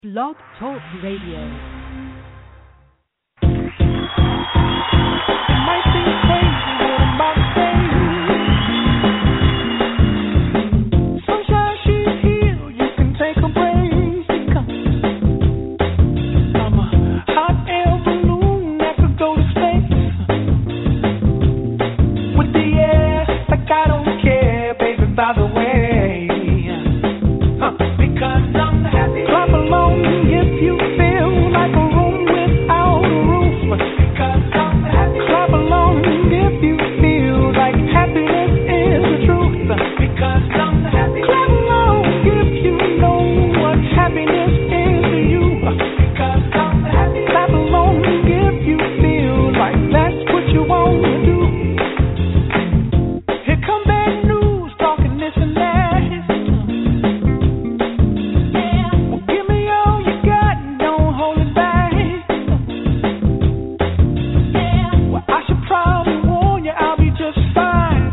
Blog Talk Radio. Might seem crazy what I'm about to say. Sunshine, she's here. You can take a break. I'm a hot air balloon that could go to space with the air, like I don't care, baby. By the way, because I'm happy. Clap along if you feel like a room without a roof. Because I'm happy. Clap along if you feel like happiness is the truth. Because I'm happy. Clap along if you know what happiness is to you. Because I'm happy. Clap along if you feel like that's what you want to do. Here come bad news, talking this and that. Well, give me all you got and don't hold it back. Well, I should probably warn you, I'll be just fine.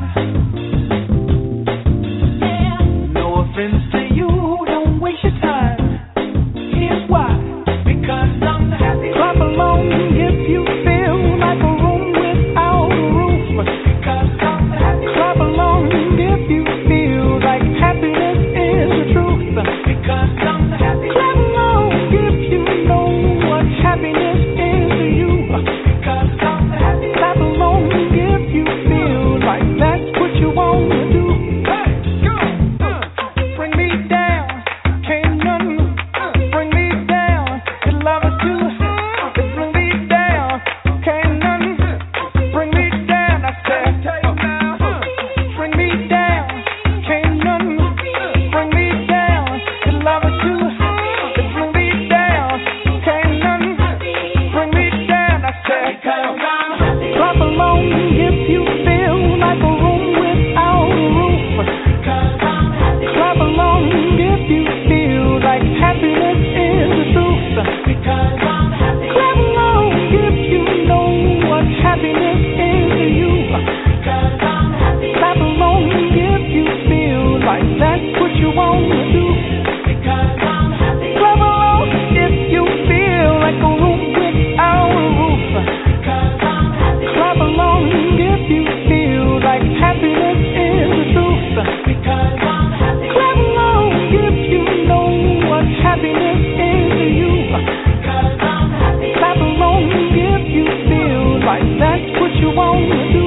No offense to you, don't waste your time. Here's why. Because I'm happy. Clap along if you feel like a room without a roof. Because I'm happy. Clap along if you feel like happiness is the truth. Because I'm happy. Clap along if you know what happiness is to you. Because I'm happy. Clap along if you feel like that's what you want to do. Hey, go. Bring me down, can't nothing bring me down. Your love is too hot, bring me down, can't nothing bring me down. I said, bring me down, can't nothing bring me down. Your love is too hot, bring me down, can't nothing bring me down. I said, clap along if you feel like a room without a roof. Clap along if you feel like happiness is the truth. Clap along if you know what happiness is to you. Clap along if you feel like that's what you want to do. Clap along if you feel like a room without a roof. Clap along if you feel like happiness is the truth. Clap along if you know what happiness is to you. Clap along if you feel like that's what you want to do.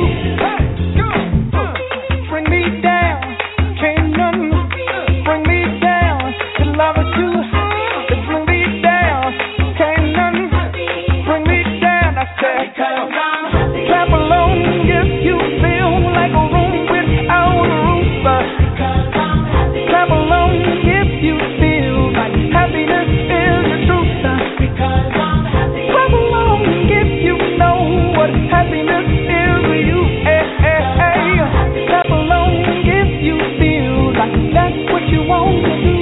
Bring me down, can't nothing bring me down. Your love is too hot, bring me down, can't nothing bring me down. I said, clap along if you feel like a room without a roof. Clap along if you feel like happiness is the truth. Clap along if you know what happiness is to you. Hey, hey, hey. Clap along if you feel like that's what you want to do.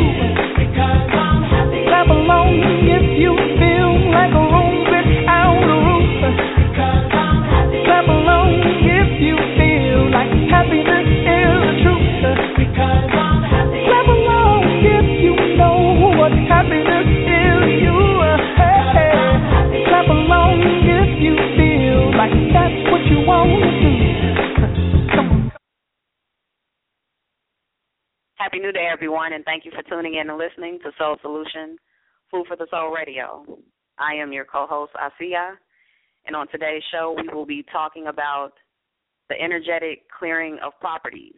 Clap along if you feel like a room without a roof. Clap along if you feel like happiness is the truth. Clap along if you know what happiness is to you. Hey, hey. Clap along if you feel like that's what you want to do. Come on. Happy New Day, everyone, and thank you for tuning in and listening to Soul Solution, Food for the Soul Radio. I am your co-host, Asiya, and on today's show, we will be talking about the energetic clearing of properties.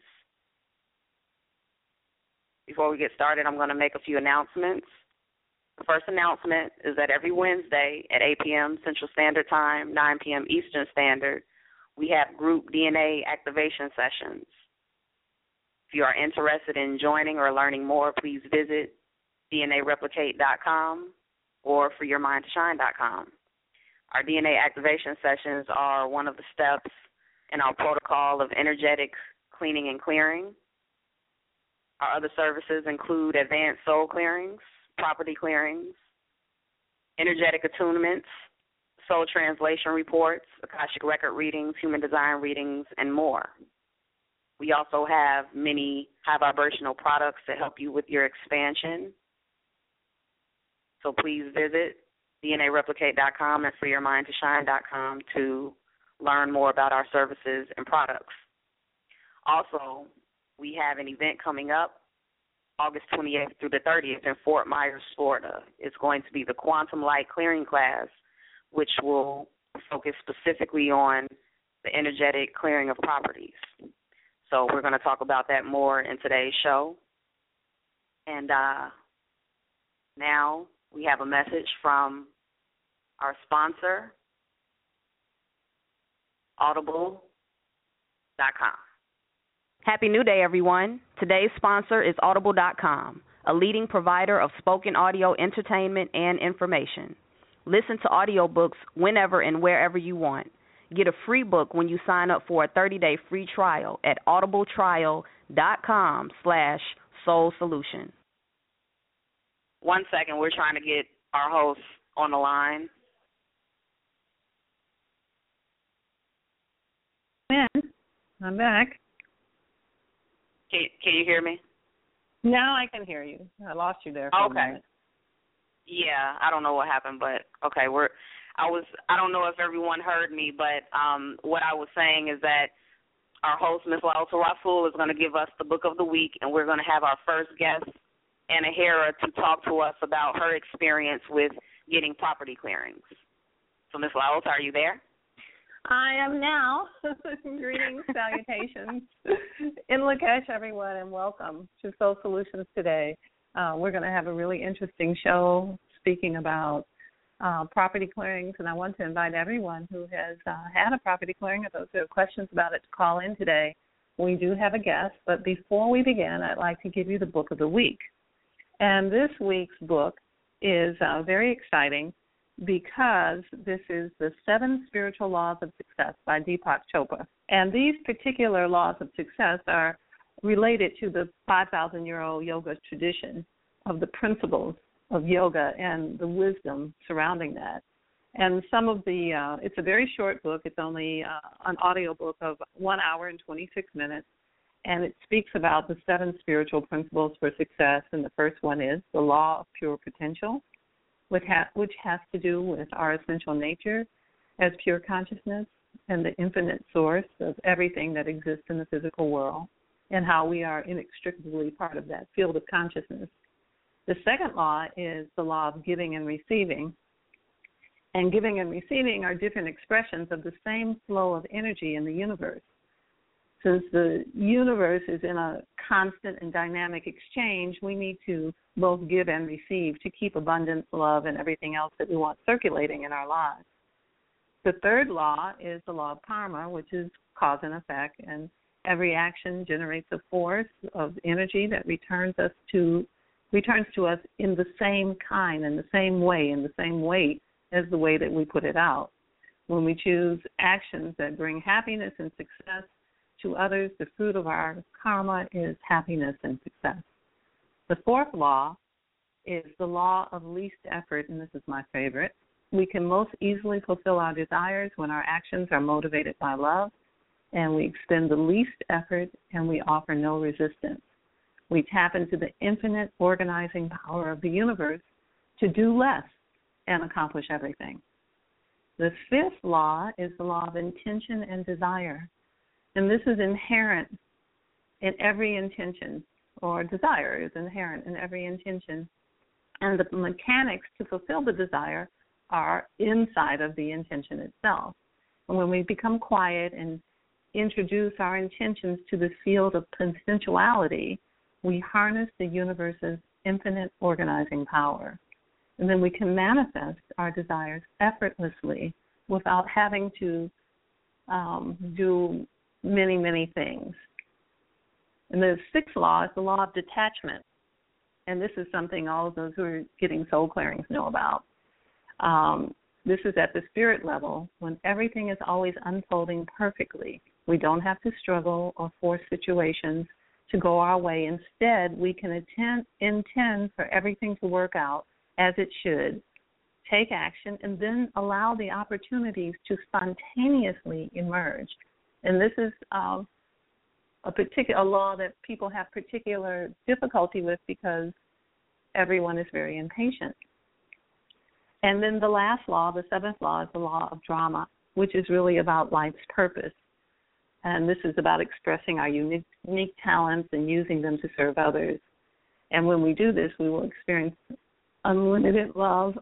Before we get started, I'm going to make a few announcements. The first announcement is that every Wednesday at 8 p.m. Central Standard Time, 9 p.m. Eastern Standard, we have group DNA activation sessions. If you are interested in joining or learning more, please visit DNAReplicate.com or FreeYourMindToShine.com. Our DNA activation sessions are one of the steps in our protocol of energetic cleaning and clearing. Our other services include advanced soul clearings, property clearings, energetic attunements, soul translation reports, Akashic record readings, human design readings, and more. We also have many high vibrational products to help you with your expansion. So please visit DNAReplicate.com and freeyourmindtoshine.com to learn more about our services and products. Also, we have an event coming up August 28th through the 30th in Fort Myers, Florida. It's going to be the Quantum Light Clearing class, which will focus specifically on the energetic clearing of properties. So we're going to talk about that more in today's show. And now we have a message from our sponsor, Audible.com. Happy New Day, everyone. Today's sponsor is Audible.com, a leading provider of spoken audio entertainment and information. Listen to audiobooks whenever and wherever you want. Get a free book when you sign up for a 30-day free trial at audibletrial.com/soulsolution. 1 second, we're trying to get our host on the line. I'm back. Can you hear me? Now I can hear you. I lost you there for a minute. Yeah, I don't know what happened, but okay, I don't know if everyone heard me, but what I was saying is that our host, Ms. Laota Rasul, is going to give us the book of the week, and we're going to have our first guest, Anna Hera, to talk to us about her experience with getting property clearings. So, Ms. Laota, are you there? I am now. Greetings, salutations. In Lakesh, everyone, and welcome to Soul Solutions today. We're going to have a really interesting show speaking about property clearings, and I want to invite everyone who has had a property clearing, or those who have questions about it, to call in today. We do have a guest, but before we begin, I'd like to give you the book of the week. And this week's book is very exciting because this is The 7 Spiritual Laws of Success by Deepak Chopra. And these particular laws of success are related to the 5,000-year-old yoga tradition of the principles of yoga and the wisdom surrounding that. And some of the, it's a very short book. It's only an audio book of 1 hour and 26 minutes. And it speaks about the 7 spiritual principles for success. And the first one is the law of pure potential, which has to do with our essential nature as pure consciousness and the infinite source of everything that exists in the physical world, and how we are inextricably part of that field of consciousness. The second law is the law of giving and receiving. And giving and receiving are different expressions of the same flow of energy in the universe. Since the universe is in a constant and dynamic exchange, we need to both give and receive to keep abundance, love, and everything else that we want circulating in our lives. The third law is the law of karma, which is cause and effect, and every action generates a force of energy that returns to us in the same kind, in the same way, in the same weight as the way that we put it out. When we choose actions that bring happiness and success to others, the fruit of our karma is happiness and success. The fourth law is the law of least effort, and this is my favorite. We can most easily fulfill our desires when our actions are motivated by love, and we expend the least effort, and we offer no resistance. We tap into the infinite organizing power of the universe to do less and accomplish everything. The fifth law is the law of intention and desire. And this is inherent in every intention, or desire is inherent in every intention. And the mechanics to fulfill the desire are inside of the intention itself. And when we become quiet and introduce our intentions to the field of potentiality, we harness the universe's infinite organizing power. And then we can manifest our desires effortlessly without having to do many, many things. And the sixth law is the law of detachment. And this is something all of those who are getting soul clearings know about. This is at the spirit level when everything is always unfolding perfectly. We don't have to struggle or force situations to go our way. Instead, we can intend for everything to work out as it should, take action, and then allow the opportunities to spontaneously emerge. And this is a law that people have particular difficulty with because everyone is very impatient. And then the last law, the seventh law, is the law of drama, which is really about life's purpose. And this is about expressing our unique talents and using them to serve others. And when we do this, we will experience unlimited love,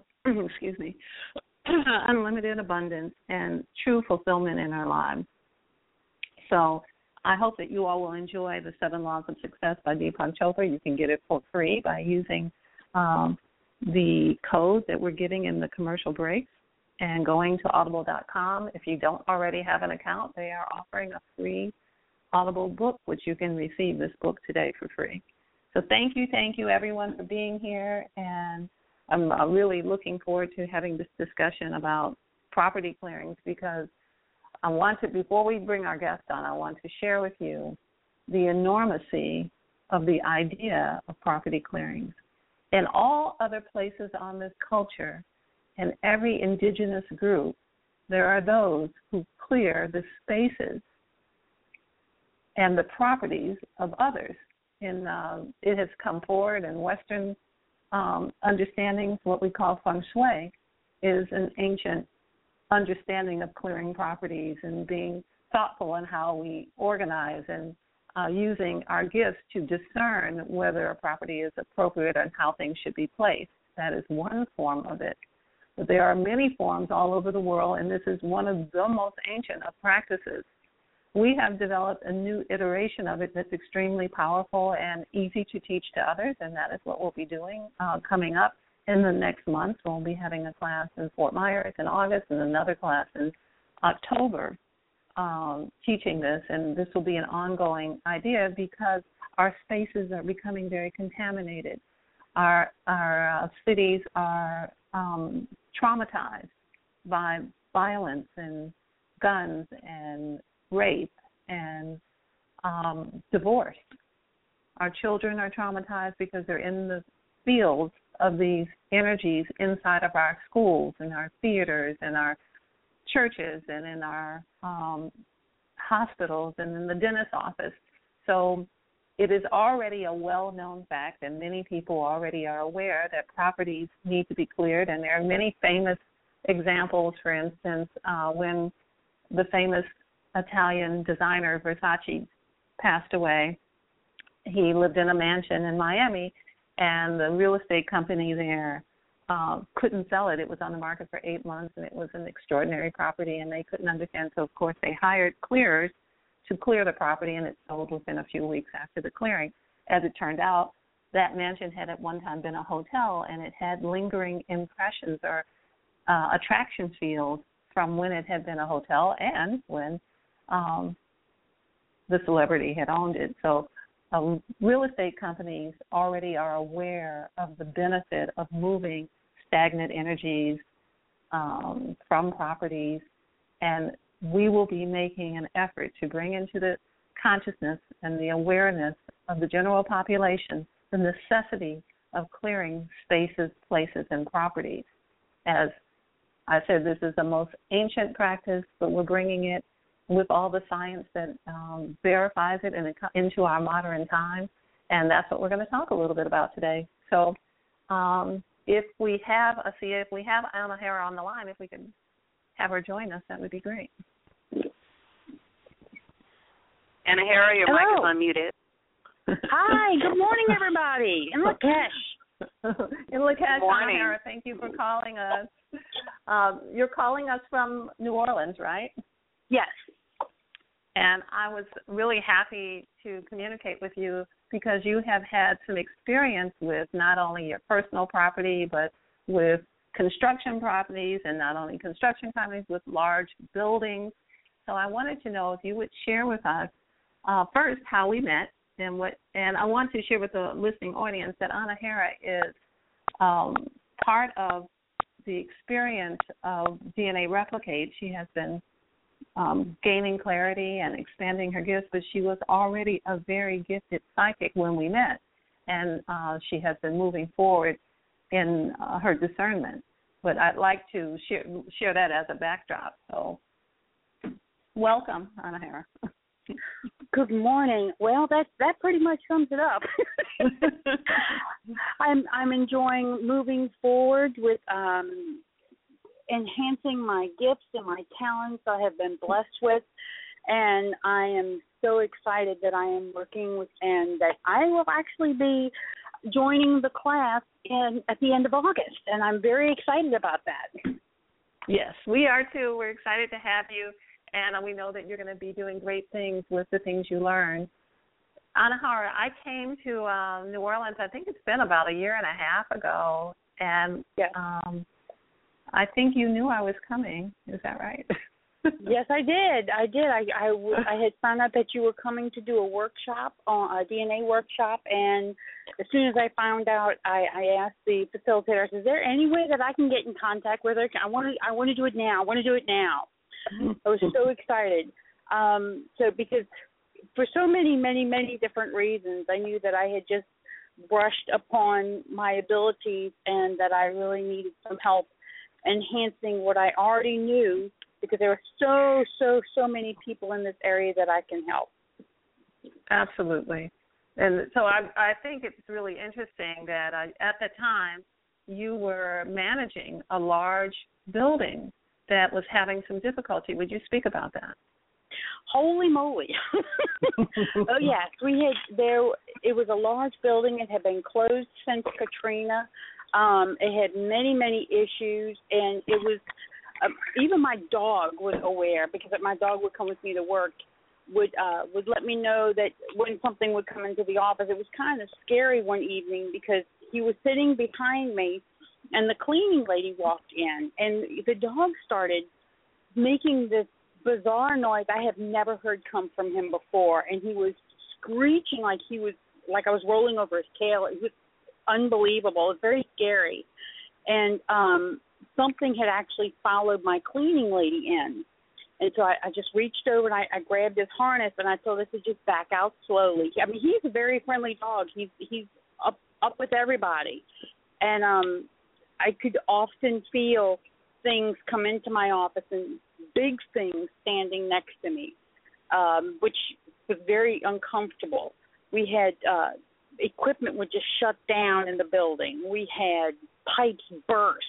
unlimited abundance, and true fulfillment in our lives. So I hope that you all will enjoy the 7 Laws of Success by Deepak Chopra. You can get it for free by using the code that we're giving in the commercial breaks and going to audible.com. If you don't already have an account, they are offering a free Audible book, which you can receive this book today for free. So thank you, everyone, for being here. And I'm really looking forward to having this discussion about property clearings, because I want to, before we bring our guest on, I want to share with you the enormity of the idea of property clearings. In all other places on this culture, in every indigenous group, there are those who clear the spaces and the properties of others. It has come forward in Western understandings. What we call feng shui is an ancient understanding of clearing properties and being thoughtful in how we organize and using our gifts to discern whether a property is appropriate and how things should be placed. That is one form of it. But there are many forms all over the world, and this is one of the most ancient of practices. We have developed a new iteration of it that's extremely powerful and easy to teach to others, and that is what we'll be doing coming up in the next month. We'll be having a class in Fort Myers in August and another class in October teaching this, and this will be an ongoing idea because our spaces are becoming very contaminated. Our cities are traumatized by violence and guns and rape and divorce. Our children are traumatized because they're in the fields of these energies inside of our schools and our theaters and our churches and in our hospitals and in the dentist's office. So it is already a well-known fact, and many people already are aware that properties need to be cleared. And there are many famous examples. For instance, when the famous Italian designer Versace passed away, he lived in a mansion in Miami, and the real estate company there couldn't sell it. It was on the market for 8 months, and it was an extraordinary property, and they couldn't understand. So, of course, they hired clearers to clear the property, and it sold within a few weeks after the clearing. As it turned out, that mansion had at one time been a hotel, and it had lingering impressions or attraction fields from when it had been a hotel and when the celebrity had owned it. So real estate companies already are aware of the benefit of moving stagnant energies from properties, and we will be making an effort to bring into the consciousness and the awareness of the general population the necessity of clearing spaces, places, and properties. As I said, this is the most ancient practice, but we're bringing it with all the science that verifies it into our modern time, and that's what we're going to talk a little bit about today. So if we have Anna Hara on the line, if we could have her join us, that would be great. Anna Hara, your mic is unmuted. Hi, good morning, everybody. In Lakesh. In Lakesh, Anna Hara, thank you for calling us. You're calling us from New Orleans, right? Yes. And I was really happy to communicate with you because you have had some experience with not only your personal property, but with construction properties, and not only construction companies, with large buildings. So I wanted to know if you would share with us first how we met, and I want to share with the listening audience that Anna Hara is part of the experience of DNA Replicate. She has been gaining clarity and expanding her gifts, but she was already a very gifted psychic when we met, and she has been moving forward in her discernment. But I'd like to share that as a backdrop. So welcome, Anna Hara. Good morning. Well, that pretty much sums it up. I'm enjoying moving forward with enhancing my gifts and my talents I have been blessed with. And I am so excited that I am working with, and that I will actually be joining the class at the end of August. And I'm very excited about that. Yes, we are too. We're excited to have you, and we know that you're going to be doing great things with the things you learn. Anahara, I came to New Orleans, I think it's been about a year and a half ago, and yes. I think you knew I was coming. Is that right? Yes, I did. I had found out that you were coming to do a workshop, a DNA workshop, and as soon as I found out, I asked the facilitator, is there any way that I can get in contact with her? I want to do it now. I want to do it now. I was so excited. Because for so many, many, many different reasons, I knew that I had just brushed upon my abilities and that I really needed some help enhancing what I already knew, because there were so many people in this area that I can help. Absolutely. And so I think it's really interesting that at the time you were managing a large building that was having some difficulty. Would you speak about that? Holy moly. Oh, yes. It was a large building. It had been closed since Katrina. It had many, many issues, and it was even my dog was aware, because my dog would come with me to work, would let me know that when something would come into the office. It was kind of scary one evening because he was sitting behind me, and the cleaning lady walked in, and the dog started making this bizarre noise I have never heard come from him before, and he was screeching like I was rolling over his tail. It was unbelievable. It was very scary. And something had actually followed my cleaning lady in. And so I just reached over and I grabbed his harness, and I told her to just back out slowly. I mean, he's a very friendly dog. He's up with everybody. And I could often feel things come into my office, and big things standing next to me, which was very uncomfortable. We had equipment would just shut down in the building. We had pipes burst.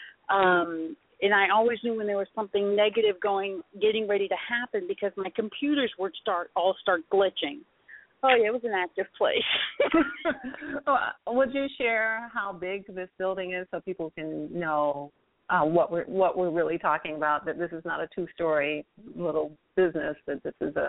And I always knew when there was something negative getting ready to happen, because my computers would all start glitching. Oh, yeah, it was an active place. Would you share how big this building is so people can know what we're really talking about, that this is not a two-story little business, that this is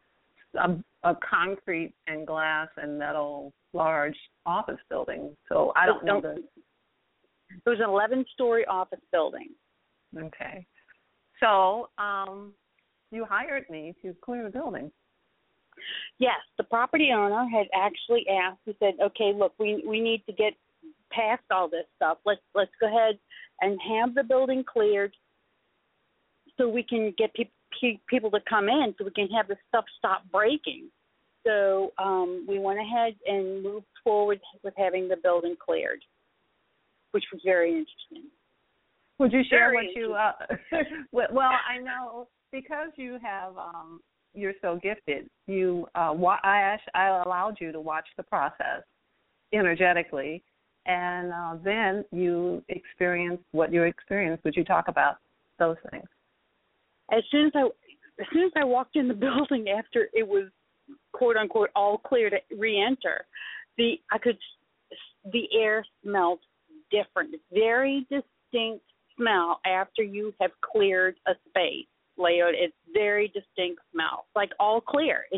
a concrete and glass and metal large office building? So I don't know the... It was an 11-story office building. Okay. So you hired me to clear the building. Yes, the property owner had actually asked. He said, "Okay, look, we need to get past all this stuff. Let's go ahead and have the building cleared, so we can get people to come in, so we can have the stuff stop breaking." So we went ahead and moved forward with having the building cleared, which was very interesting. Would you share what you? Well, I know because you have. You're so gifted. I allowed you to watch the process energetically, and then you experienced what you experienced. Would you talk about those things? As soon as I walked in the building after it was quote unquote all clear to re-enter, the air smelled different. Very distinct smell after you have cleared a space. Leota, it's very distinct smell, like all clear. It's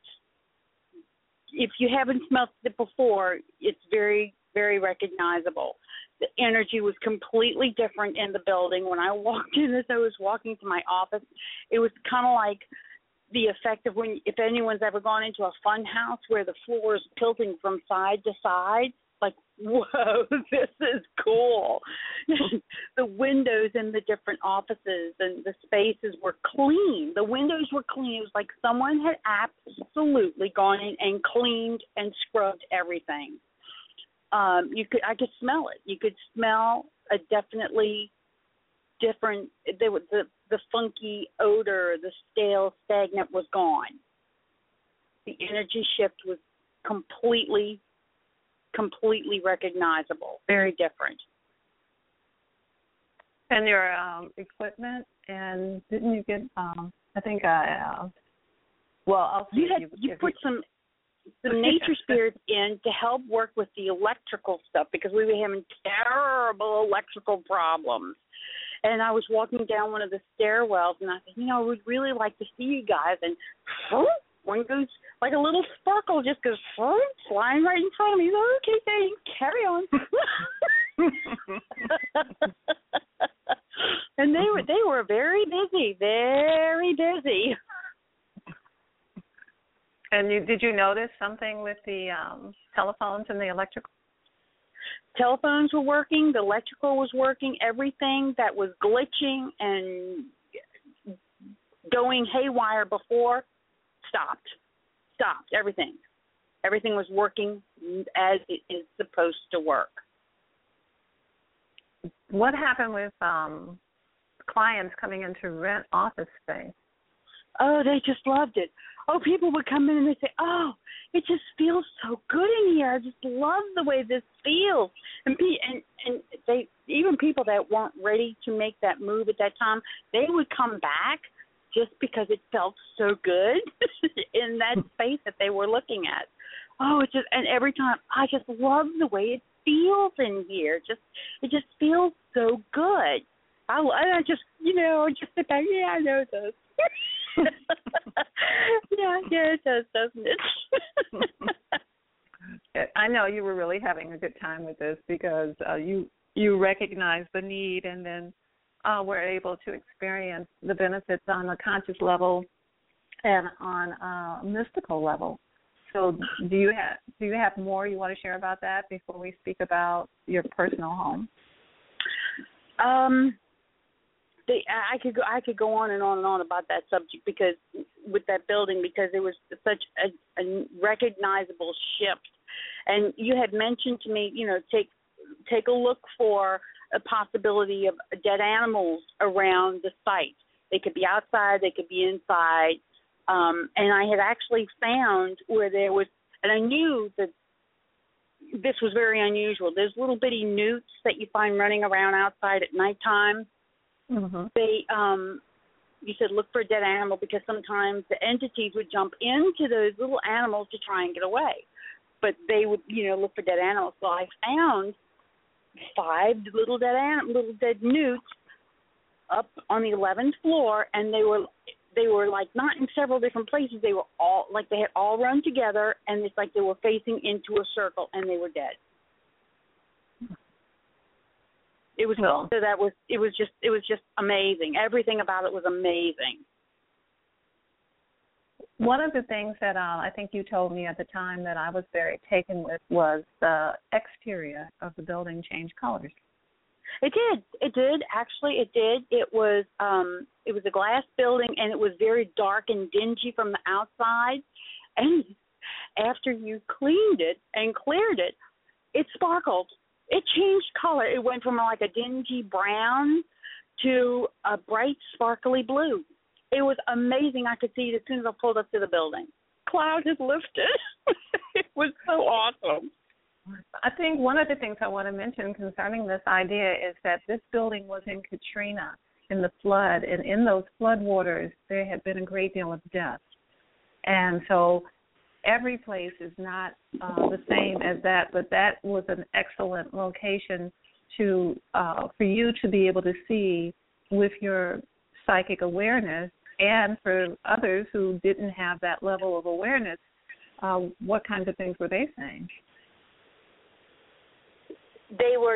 if you haven't smelled it before, it's very, very recognizable. The energy was completely different in the building. When I walked in, as I was walking to my office, it was kind of like the effect of if anyone's ever gone into a fun house where the floor is tilting from side to side. Like, whoa, this is cool. The windows in the different offices and the spaces were clean. The windows were clean. It was like someone had absolutely gone in and cleaned and scrubbed everything. I could smell it. You could smell a definitely different. The funky odor, the stale, stagnant was gone. The energy shift was completely recognizable, very different. And your equipment, and didn't you get? I think well, I'll see you put some nature spirits in to help work with the electrical stuff because we were having terrible electrical problems. And I was walking down one of the stairwells, and I said, we'd really like to see you guys. And one goes like a little sparkle, just goes flying right in front of me. Okay, thanks. Carry on. And they were very busy, very busy. And did you notice something with the telephones and the electrical? Telephones were working, the electrical was working, everything that was glitching and going haywire before stopped, everything. Everything was working as it is supposed to work. What happened with clients coming in to rent office space? Oh, they just loved it. Oh, people would come in and they'd say, oh, it just feels so good in here. I just love the way this feels. And they, even people that weren't ready to make that move at that time, they would come back just because it felt so good in that space that they were looking at. Oh, and every time, I just love the way it feels in here. It just feels so good. I just, just sit back. Yeah, I know it does. yeah, it does, doesn't it? I know you were really having a good time with this because you recognize the need and then were able to experience the benefits on a conscious level and on a mystical level. So do you have more you want to share about that before we speak about your personal home? I could go on and on and on about that subject because with that building because it was such a recognizable shift. And you had mentioned to me, take a look for a possibility of dead animals around the site. They could be outside, they could be inside. And I had actually found where there was, and I knew that this was very unusual. There's little bitty newts that you find running around outside at nighttime. Mm-hmm. They, you said look for a dead animal because sometimes the entities would jump into those little animals to try and get away. But they would, look for dead animals. So I found 5 little dead newts up on the 11th floor, and they were like not in several different places. They were all like they had all run together, and it's like they were facing into a circle, and they were dead. It was well, so that was it was just amazing. Everything about it was amazing. One of the things that I think you told me at the time that I was very taken with was the exterior of the building changed colors. It did. Actually, it did. It was a glass building, and it was very dark and dingy from the outside. And after you cleaned it and cleared it, it sparkled. It changed color. It went from like a dingy brown to a bright, sparkly blue. It was amazing. I could see it as soon as I pulled up to the building. Cloud has lifted. It was so awesome. I think one of the things I want to mention concerning this idea is that this building was in Katrina in the flood, and in those flood waters there had been a great deal of death. And so every place is not the same as that, but that was an excellent location to for you to be able to see with your psychic awareness, and for others who didn't have that level of awareness, what kinds of things were they saying? They were,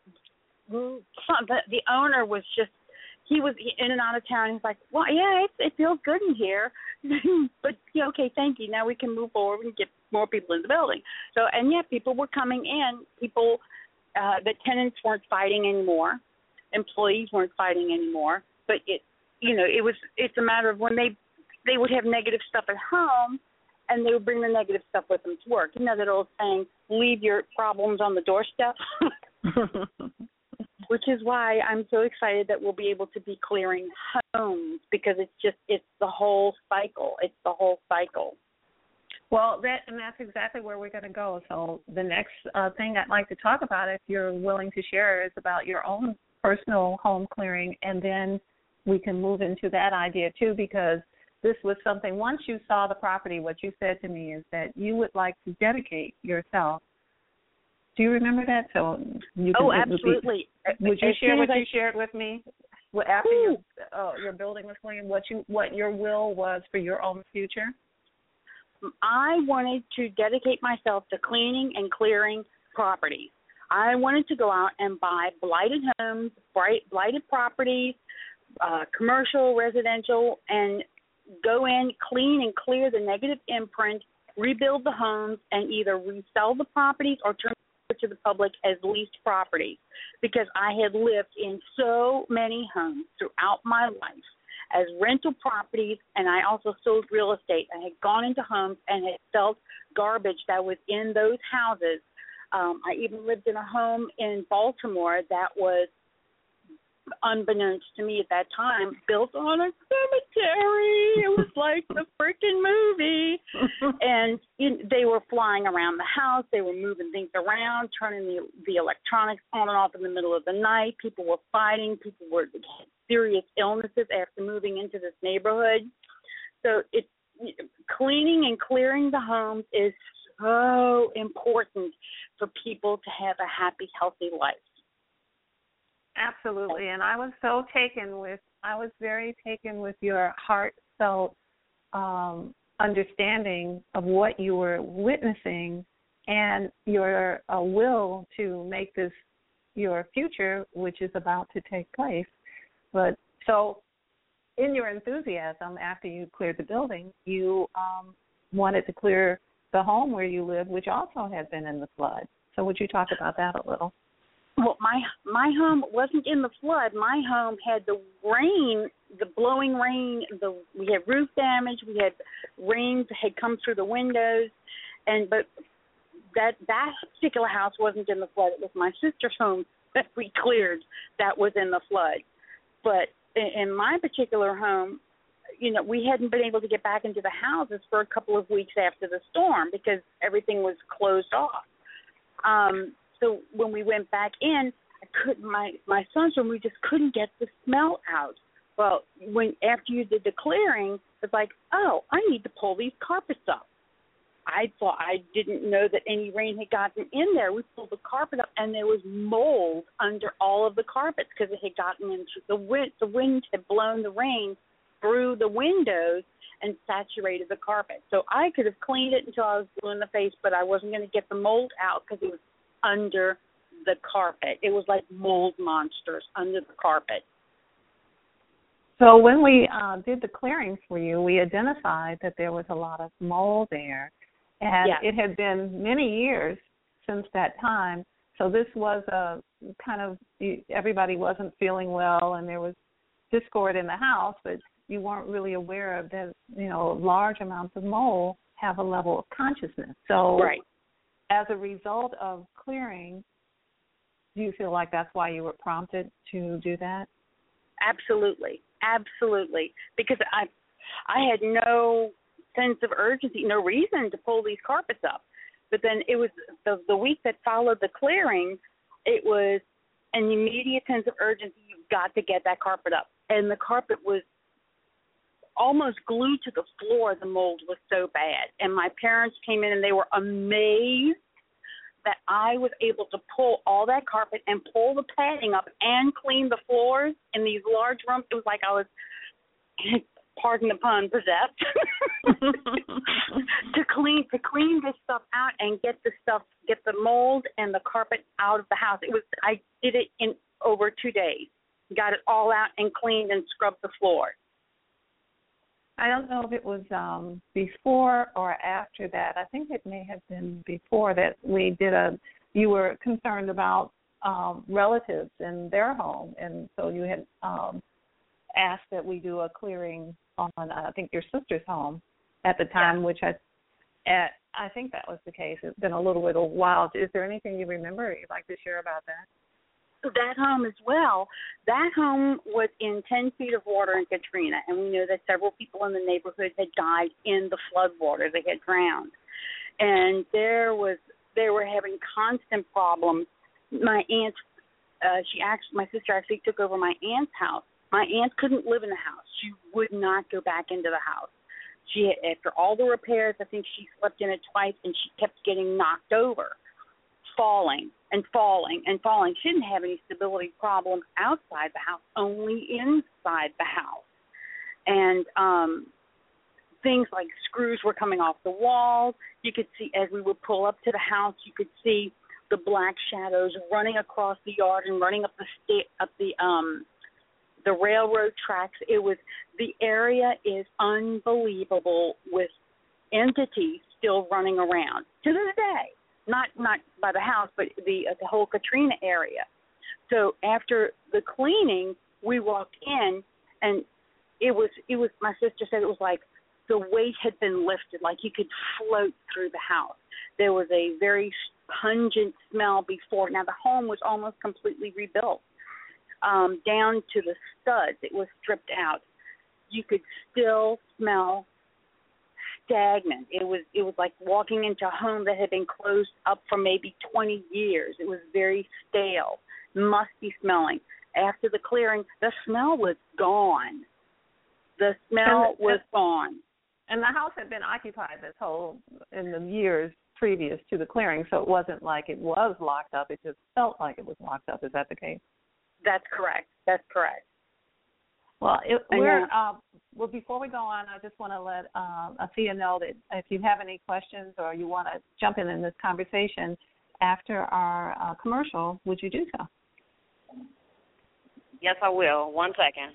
the owner was just, he was in and out of town. He's like, well, yeah, it feels good in here. But, yeah, okay, thank you. Now we can move forward and get more people in the building. So, and, yeah, people were coming in. People, the tenants weren't fighting anymore. Employees weren't fighting anymore. But, it's a matter of when they would have negative stuff at home, and they would bring the negative stuff with them to work. You know that old saying, leave your problems on the doorstep? Which is why I'm so excited that we'll be able to be clearing homes, because it's the whole cycle. It's the whole cycle. Well, that's exactly where we're going to go. So the next thing I'd like to talk about, if you're willing to share, is about your own personal home clearing, and then we can move into that idea too, because this was something, once you saw the property, what you said to me is that you would like to dedicate yourself. Do you remember that? So you can, absolutely. Would you share what you shared with me after your building was clean? What your will was for your own future? I wanted to dedicate myself to cleaning and clearing properties. I wanted to go out and buy blighted homes, blighted properties, commercial, residential, and go in, clean and clear the negative imprint, rebuild the homes, and either resell the properties or turn it to the public as leased properties, because I had lived in so many homes throughout my life as rental properties, and I also sold real estate. I had gone into homes and had felt garbage that was in those houses. I even lived in a home in Baltimore that was, unbeknownst to me at that time, built on a cemetery. It was like the freaking movie. And they were flying around the house. They were moving things around, turning the electronics on and off in the middle of the night. People were fighting. People were had serious illnesses after moving into this neighborhood. So cleaning and clearing the homes is so important for people to have a happy, healthy life. Absolutely, and I was very taken with your heartfelt understanding of what you were witnessing and your will to make this your future, which is about to take place. But so, in your enthusiasm, after you cleared the building, you wanted to clear the home where you lived, which also had been in the flood. So would you talk about that a little? Well, my home wasn't in the flood. My home had the rain, the blowing rain. We had roof damage. We had rain that had come through the windows, but that particular house wasn't in the flood. It was my sister's home that we cleared that was in the flood. But in my particular home, we hadn't been able to get back into the houses for a couple of weeks after the storm because everything was closed off. So when we went back in, my son's room, we just couldn't get the smell out. Well, after you did the clearing, it's like, oh, I need to pull these carpets up. I didn't know that any rain had gotten in there. We pulled the carpet up, and there was mold under all of the carpets because it had gotten into the wind. The wind had blown the rain through the windows and saturated the carpet. So I could have cleaned it until I was blue in the face, but I wasn't going to get the mold out because it was under the carpet. It was like mold monsters under the carpet. So when we did the clearing for you, we identified that there was a lot of mold there, and It had been many years since that time. So this was a kind of, everybody wasn't feeling well, and there was discord in the house, but you weren't really aware of that, large amounts of mold have a level of consciousness. So right. As a result of clearing, do you feel like that's why you were prompted to do that? Absolutely. Because I had no sense of urgency, no reason to pull these carpets up. But then it was the week that followed the clearing, it was an immediate sense of urgency. You've got to get that carpet up. And the carpet was almost glued to the floor. The mold was so bad. And my parents came in and they were amazed that I was able to pull all that carpet and pull the padding up and clean the floors in these large rooms. It was like I was, pardon the pun, possessed to clean this stuff out and get the mold and the carpet out of the house. I did it in over 2 days. Got it all out and cleaned and scrubbed the floor. I don't know if it was before or after that. I think it may have been before that we did you were concerned about relatives in their home, and so you had asked that we do a clearing on, I think, your sister's home at the time, which I think that was the case. It's been a little while. Is there anything you remember you'd like to share about that? That home as well. That home was in 10 feet of water in Katrina, and we know that several people in the neighborhood had died in the flood water. They had drowned. And they were having constant problems. My aunt my sister actually took over my aunt's house. My aunt couldn't live in the house. She would not go back into the house. After all the repairs, I think she slept in it twice, and she kept getting knocked over, falling and falling and falling. She didn't have any stability problems outside the house, only inside the house. And things like screws were coming off the walls. You could see, as we would pull up to the house, you could see the black shadows running across the yard and running up the railroad tracks. The area is unbelievable, with entities still running around to this day. Not by the house, but the whole Katrina area. So after the cleaning, we walked in, and it was. My sister said it was like the weight had been lifted, like you could float through the house. There was a very pungent smell before. Now the home was almost completely rebuilt. Down to the studs, it was stripped out. You could still smell stagnant. It was like walking into a home that had been closed up for maybe 20 years. It was very stale, musty smelling. After the clearing, the smell was gone. The smell was gone. And the house had been occupied in the years previous to the clearing, so it wasn't like it was locked up. It just felt like it was locked up. Is that the case? That's correct. Well, before we go on, I just want to let Afia know that if you have any questions or you want to jump in this conversation after our commercial, would you do so? Yes, I will. 1 second.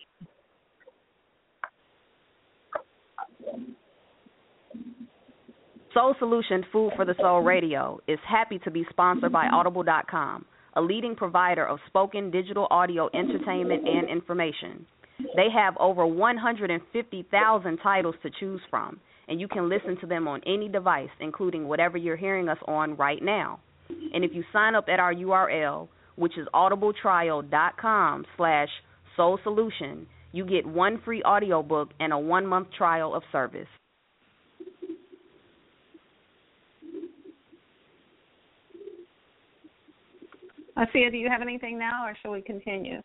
Soul Solution Food for the Soul Radio is happy to be sponsored by Audible.com, a leading provider of spoken digital audio entertainment and information. They have over 150,000 titles to choose from, and you can listen to them on any device, including whatever you're hearing us on right now. And if you sign up at our URL, which is audibletrial.com/soulsolution, you get 1 free audiobook and a 1-month trial of service. Afia, do you have anything now, or shall we continue?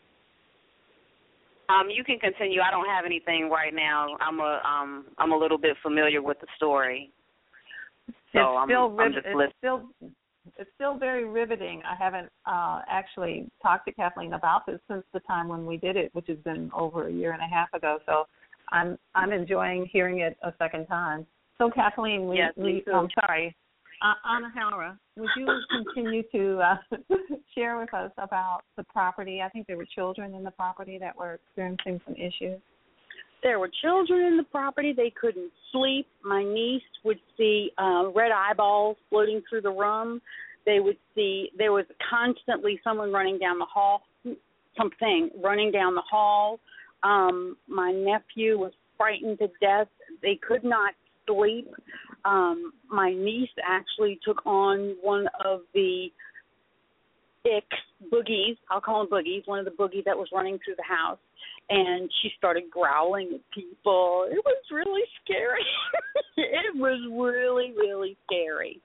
You can continue. I don't have anything right now. I'm a little bit familiar with the story, so I'm just listening. It's still very riveting. I haven't actually talked to Kathleen about this since the time when we did it, which has been over a year and a half ago. So I'm enjoying hearing it a second time. So Kathleen, I'm sorry. Anahara, would you continue to share with us about the property? I think there were children in the property that were experiencing some issues. There were children in the property. They couldn't sleep. My niece would see red eyeballs floating through the room. They would see there was constantly someone running down the hall, something running down the hall. My nephew was frightened to death. They could not sleep. My niece actually took on one of the boogies, I'll call them boogies, one of the boogies that was running through the house, and she started growling at people. It was really scary. It was really, really scary.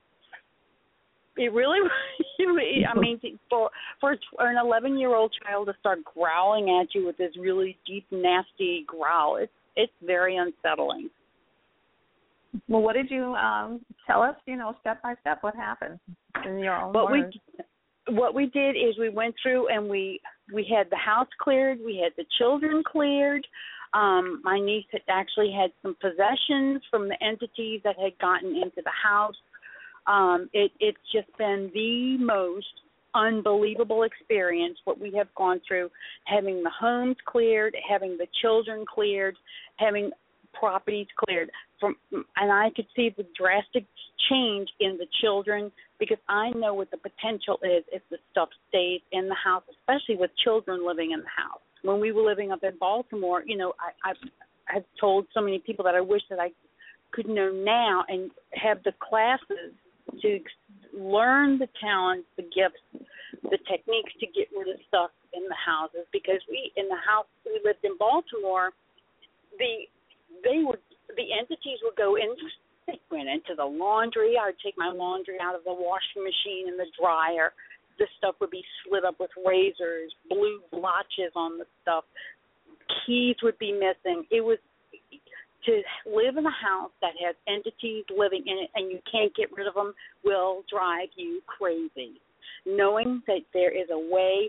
It really, I mean, for an 11-year-old child to start growling at you with this really deep, nasty growl, it's very unsettling. Well, what did you tell us, step by step, what happened in your own words? What we did is we went through and we had the house cleared, we had the children cleared. My niece had actually had some possessions from the entities that had gotten into the house. It's just been the most unbelievable experience, what we have gone through, having the homes cleared, having the children cleared, having properties cleared, and I could see the drastic change in the children, because I know what the potential is if the stuff stays in the house, especially with children living in the house. When we were living up in Baltimore, I've told so many people that I wish that I could know now and have the classes to learn the talents, the gifts, the techniques to get rid of stuff in the houses, because in the house we lived in Baltimore, the entities would go in. They went into the laundry. I would take my laundry out of the washing machine and the dryer. the stuff would be slit up with razors, blue blotches on the stuff. Keys would be missing. It was to live in a house that has entities living in it and you can't get rid of them will drive you crazy. Knowing that there is a way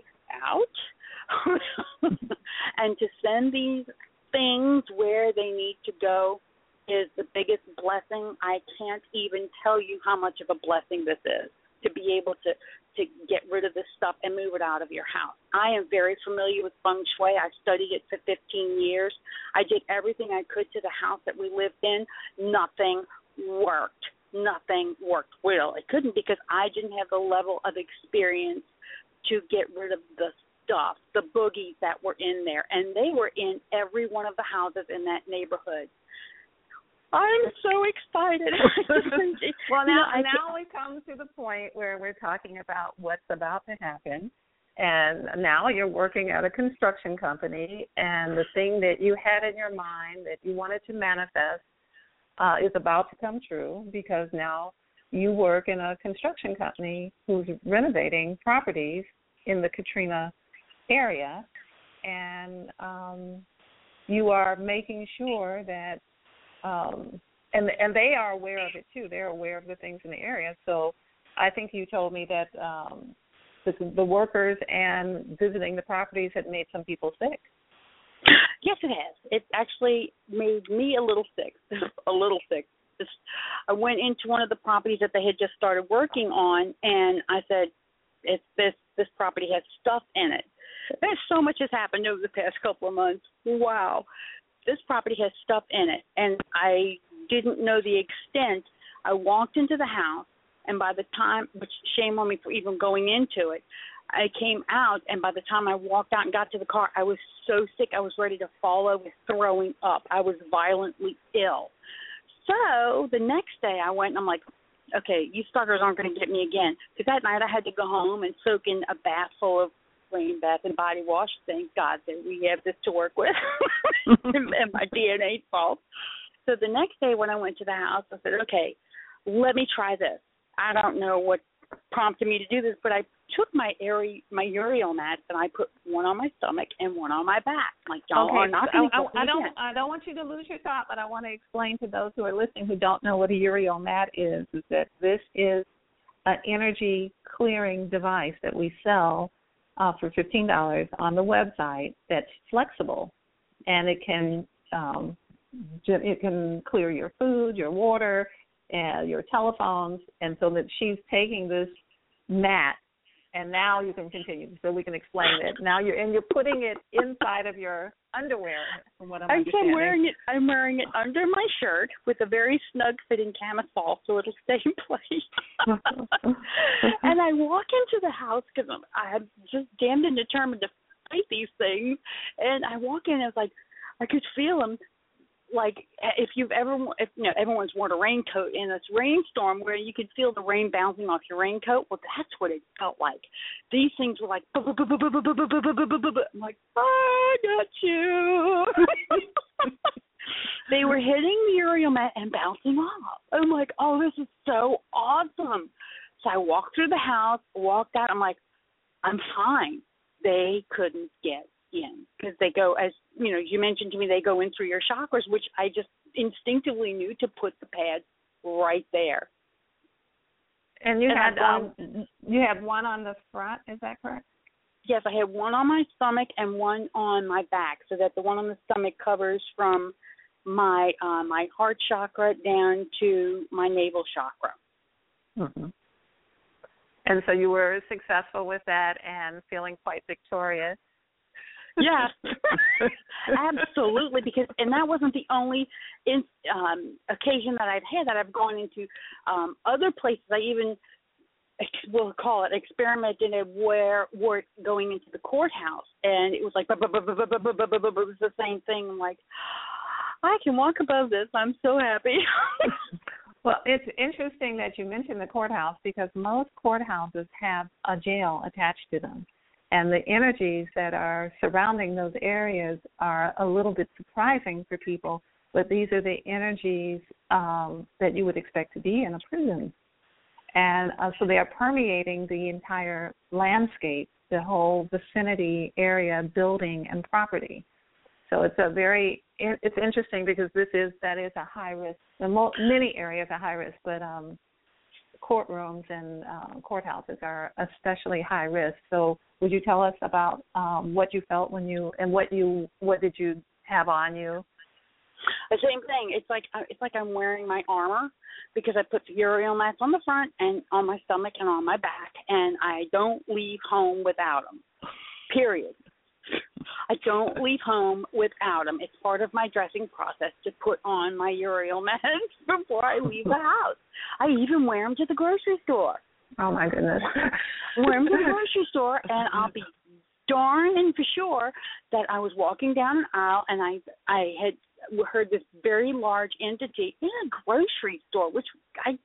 out and to send these things where they need to go is the biggest blessing. I can't even tell you how much of a blessing this is, to be able to get rid of this stuff and move it out of your house. I am very familiar with feng shui. I studied it for 15 years. I did everything I could to the house that we lived in. Nothing worked. Nothing worked. Well, it couldn't because I didn't have the level of experience to get rid of the stuff, the boogies that were in there. And they were in every one of the houses in that neighborhood. I'm so excited. Well, now we come to the point where we're talking about what's about to happen. And now you're working at a construction company, and the thing that you had in your mind that you wanted to manifest is about to come true, because now you work in a construction company who's renovating properties in the Katrina area, and you are making sure that and they are aware of it too. They're aware of the things in the area. So I think you told me that the workers and visiting the properties had made some people sick. Yes, it has. It actually made me a little sick. I went into one of the properties that they had just started working on, and I said, this property has stuff in it. There's so much has happened over the past couple of months. Wow. This property has stuff in it, and I didn't know the extent. I walked into the house, and by the time, which shame on me for even going into it, I came out, and by the time I walked out and got to the car, I was so sick I was ready to fall over throwing up. I was violently ill. So the next day I went, and I'm like, okay, you suckers aren't going to get me again. Because that night I had to go home and soak in a bath full of Rain Bath and Body Wash. Thank God that we have this to work with. And my DNA's fault. So the next day when I went to the house, I said, okay, let me try this. I don't know what prompted me to do this, but I took my urial mats and I put one on my stomach and one on my back. Like, y'all are not going to I don't want you to lose your thought, but I want to explain to those who are listening who don't know what a urial mat is that this is an energy clearing device that we sell for $15 on the website that's flexible, and it can clear your food, your water, and your telephones. And so that she's taking this mat, and now you can continue. So we can explain it. Now you're putting it inside of your underwear, from what I'm understanding. I'm wearing it under my shirt with a very snug fitting camisole, so it'll stay in place. And I walk into the house because I'm just damned and determined to fight these things. And I walk in, and it's like I could feel them. Like if everyone's worn a raincoat in this rainstorm where you could feel the rain bouncing off your raincoat. Well, that's what it felt like. These things were like, I'm like, I got you. They were hitting the urial mat and bouncing off. I'm like, oh, this is so awesome. So I walked through the house, walked out. I'm like, I'm fine. They couldn't get in because they go, as you mentioned to me, they go in through your chakras, which I just instinctively knew to put the pads right there. And you had one on the front, is that correct? Yes, I had one on my stomach and one on my back, so that the one on the stomach covers from my my heart chakra down to my navel chakra. Mm-hmm. And so you were successful with that and feeling quite victorious. Yeah, absolutely. And that wasn't the only occasion that I've had that I've gone into other places. I even, we'll call it, experimented where we're going into the courthouse, and it was like, it was the same thing. I'm like, I can walk above this. I'm so happy. Well, it's interesting that you mentioned the courthouse because most courthouses have a jail attached to them. And the energies that are surrounding those areas are a little bit surprising for people, but these are the energies that you would expect to be in a prison. And so they are permeating the entire landscape, the whole vicinity, area, building, and property. So it's it's interesting because that is a high risk. Many areas are high risk, but courtrooms and courthouses are especially high risk. So would you tell us about what you felt when what did you have on you? The same thing. It's like I'm wearing my armor because I put the urial mats on the front and on my stomach and on my back, and I don't leave home without them. Period. I don't leave home without them. It's part of my dressing process to put on my urial mats before I leave the house. I even wear them to the grocery store. Oh, my goodness. Wear them to the grocery store, and I'll be darn and for sure that I was walking down an aisle, and I had heard this very large entity in a grocery store, which kind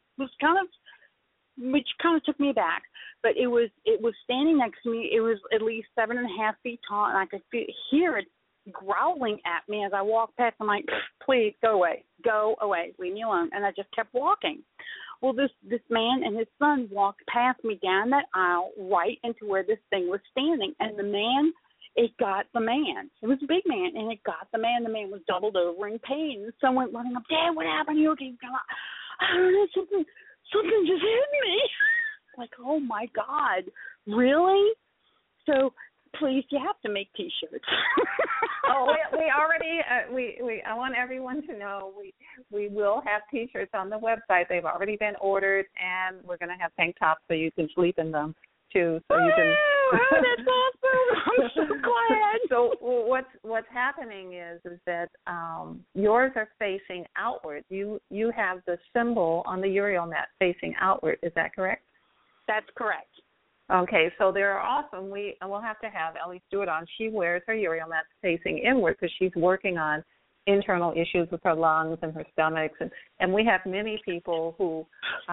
of took me back. But it was standing next to me. It was at least 7.5 feet tall, and I could hear it growling at me as I walked past. I'm like, please go away, leave me alone. And I just kept walking. Well, this man and his son walked past me down that aisle right into where this thing was standing, and it got the man. It was a big man, and it got the man. The man was doubled over in pain. And someone went running up, Dad, what happened? You okay? I don't know, something just hit me. Like, oh my God, really? So please, you have to make T-shirts. We already I want everyone to know we will have T-shirts on the website. They've already been ordered, and we're going to have tank tops so you can sleep in them too. So you can. Oh, that's awesome! I'm so glad. So what's happening is that yours are facing outward. You have the symbol on the urial mat facing outward. Is that correct? That's correct. Okay, so they're awesome. We'll have to have Ellie Stewart on. She wears her urial mats facing inward because she's working on internal issues with her lungs and her stomachs, and we have many people who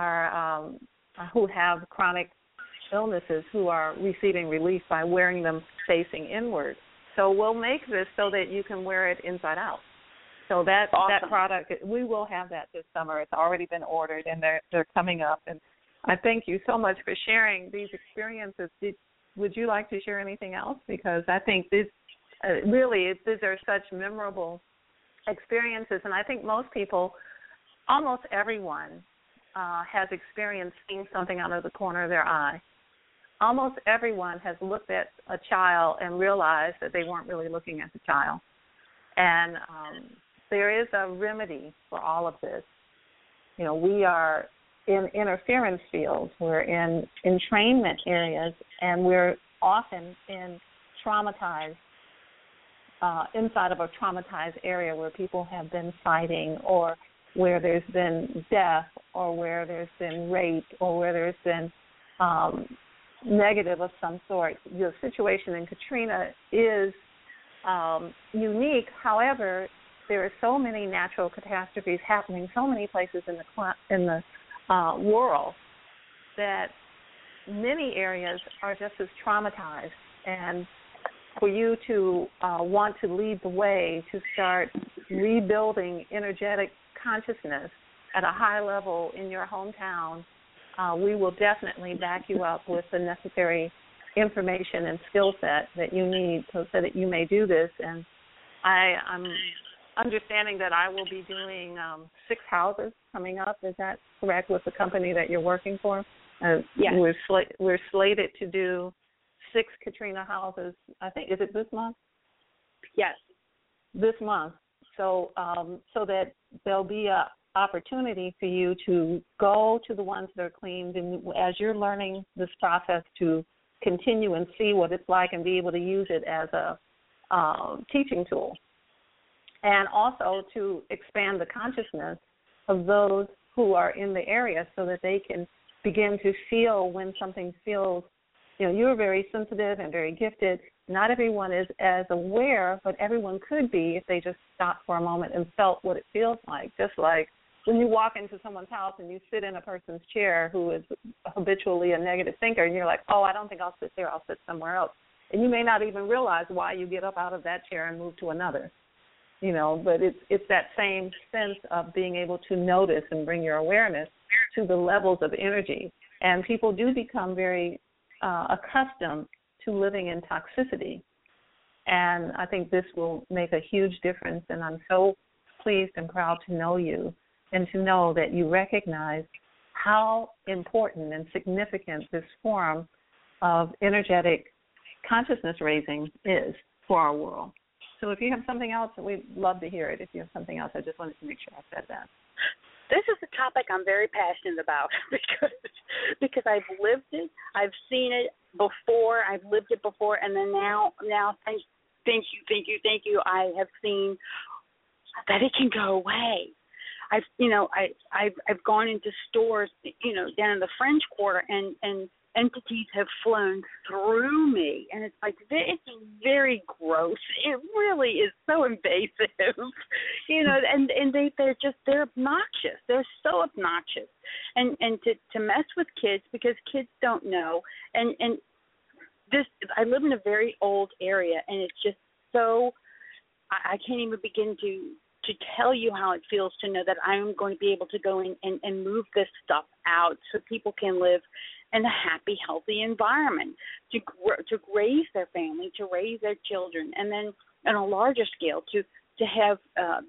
have chronic illnesses who are receiving relief by wearing them facing inward. So we'll make this so that you can wear it inside out. So that product, we will have that this summer. It's already been ordered, and they're coming up. And I thank you so much for sharing these experiences. Would you like to share anything else? Because I think these are such memorable experiences, and I think most people, almost everyone, has experienced seeing something out of the corner of their eye. Almost everyone has looked at a child and realized that they weren't really looking at the child. And there is a remedy for all of this. You know, we are in interference fields, we're in entrainment areas, and we're often in traumatized, inside of a traumatized area where people have been fighting, or where there's been death, or where there's been rape, or where there's been negative of some sort. The situation in Katrina is unique. However, there are so many natural catastrophes happening so many places in the world that many areas are just as traumatized. And for you to want to lead the way to start rebuilding energetic consciousness at a high level in your hometown, we will definitely back you up with the necessary information and skill set that you need so that you may do this. And I'm understanding that I will be doing 6 houses coming up. Is that correct, with the company that you're working for? Yes. We're slated to do 6 Katrina houses. I think, is it this month? Yes. This month. So that there'll be a opportunity for you to go to the ones that are cleaned, and as you're learning this process, to continue and see what it's like and be able to use it as a teaching tool, and also to expand the consciousness of those who are in the area so that they can begin to feel when something feels, you're very sensitive and very gifted. Not everyone is as aware, but everyone could be if they just stopped for a moment and felt what it feels like. Just like when you walk into someone's house and you sit in a person's chair who is habitually a negative thinker, and you're like, oh, I don't think I'll sit there, I'll sit somewhere else. And you may not even realize why you get up out of that chair and move to another. But it's that same sense of being able to notice and bring your awareness to the levels of energy And people do become very accustomed to living in toxicity. And I think this will make a huge difference, and I'm so pleased and proud to know you and to know that you recognize how important and significant this form of energetic consciousness raising is for our world. So if you have something else, we'd love to hear it. If you have something else, I just wanted to make sure I said that. This is a topic I'm very passionate about because I've lived it, I've seen it before, I've lived it before, and then now thank you, I have seen that it can go away. I've gone into stores, down in the French Quarter, and entities have flown through me, and it's like, it's very gross. It really is so invasive, and they're obnoxious. They're so obnoxious, and to mess with kids, because kids don't know, and this, I live in a very old area, and it's just so, I can't even begin to tell you how it feels to know that I'm going to be able to go in and move this stuff out so people can live in a happy, healthy environment, to raise their family, to raise their children, and then on a larger scale to have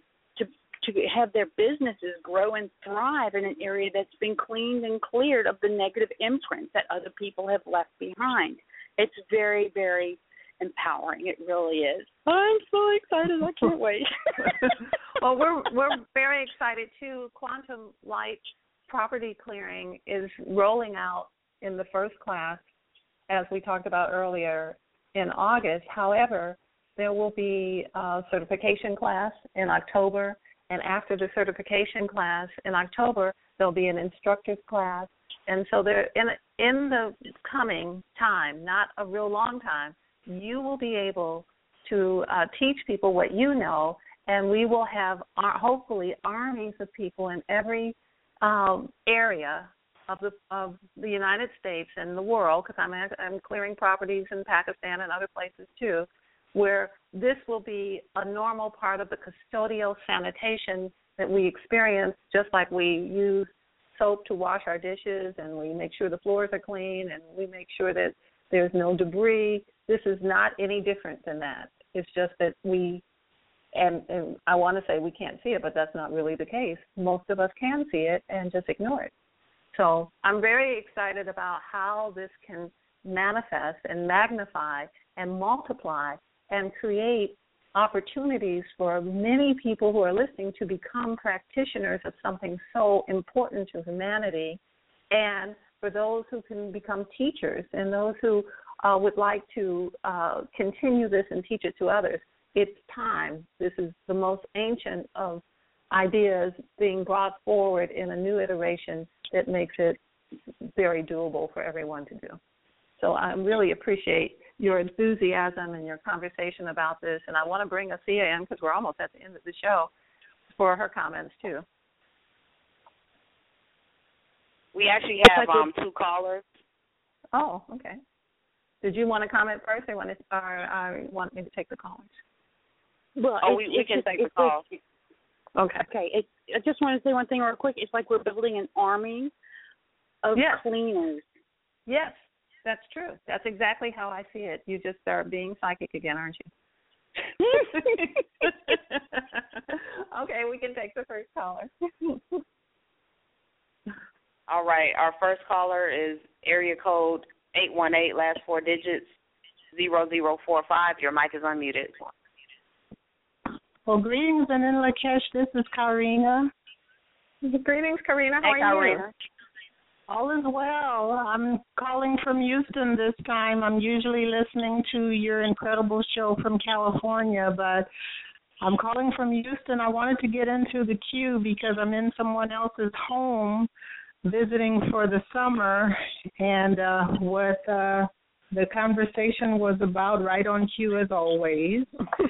their businesses grow and thrive in an area that's been cleaned and cleared of the negative imprint that other people have left behind. It's very, very empowering. It really is. I'm so excited. I can't wait. Well, we're very excited too. Quantum Light Property Clearing is rolling out in the first class, as we talked about earlier, in August. However, there will be a certification class in October, and after the certification class in October, there'll be an instructor's class. And so there, in the coming time, not a real long time, you will be able to teach people what you know, and we will have hopefully armies of people in every area of the United States and the world, because I'm clearing properties in Pakistan and other places too, where this will be a normal part of the custodial sanitation that we experience, just like we use soap to wash our dishes and we make sure the floors are clean and we make sure that there's no debris. This is not any different than that. It's just that we, and I want to say we can't see it, but that's not really the case. Most of us can see it and just ignore it. So I'm very excited about how this can manifest and magnify and multiply and create opportunities for many people who are listening to become practitioners of something so important to humanity, and for those who can become teachers and those who would like to continue this and teach it to others. It's time. This is the most ancient of ideas being brought forward in a new iteration that makes it very doable for everyone to do. So I really appreciate your enthusiasm and your conversation about this, and I want to bring Asiya in because we're almost at the end of the show for her comments too. We actually have two callers. Oh, okay. Did you want to comment first, or want me to take the callers? Well, we can take the call. Okay. Okay. I just want to say one thing real quick. It's like we're building an army of cleaners. Yes, that's true. That's exactly how I see it. You just are being psychic again, aren't you? Okay, we can take the first caller. All right. Our first caller is area code 818, last four digits, 0045. Your mic is unmuted. Well, greetings, and in Lakesh, this is Karina. Greetings, Karina. How are you? All is well. I'm calling from Houston this time. I'm usually listening to your incredible show from California, but I'm calling from Houston. I wanted to get into the queue because I'm in someone else's home visiting for the summer, and what the conversation was about, right on cue as always.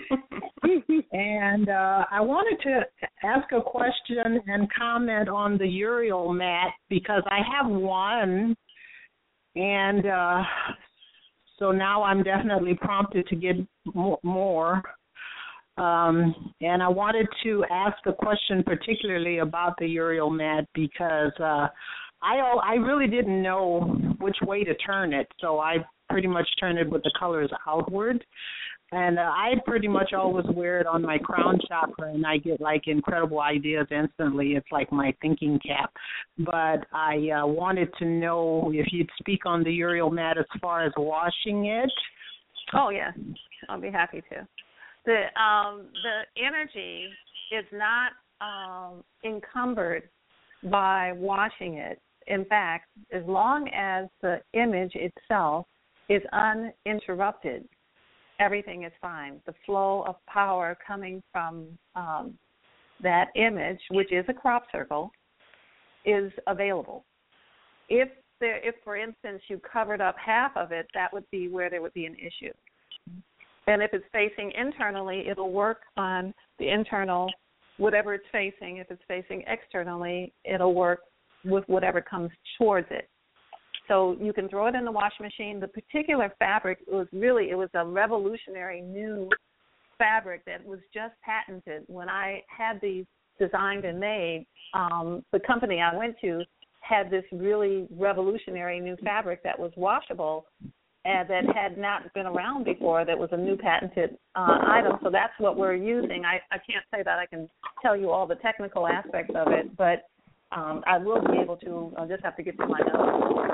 And I wanted to ask a question and comment on the Uriel mat because I have one, and so now I'm definitely prompted to get more. And I wanted to ask a question particularly about the Uriel mat because I really didn't know which way to turn it, so I pretty much turned it with the colors outward. And I pretty much always wear it on my crown chakra, and I get, like, incredible ideas instantly. It's like my thinking cap. But I wanted to know if you'd speak on the Uriel mat as far as washing it. Oh, yes. I'll be happy to. The energy is not encumbered by washing it. In fact, as long as the image itself is uninterrupted, everything is fine. The flow of power coming from that image, which is a crop circle, is available. If, for instance, you covered up half of it, that would be where there would be an issue. And if it's facing internally, it'll work on the internal, whatever it's facing. If it's facing externally, it'll work with whatever comes towards it. So you can throw it in the washing machine. The particular fabric it was a revolutionary new fabric that was just patented. When I had these designed and made, the company I went to had this really revolutionary new fabric that was washable and that had not been around before, that was a new patented item. So that's what we're using. I can't say that I can tell you all the technical aspects of it, but I will be able to. I'll just have to get to my notes.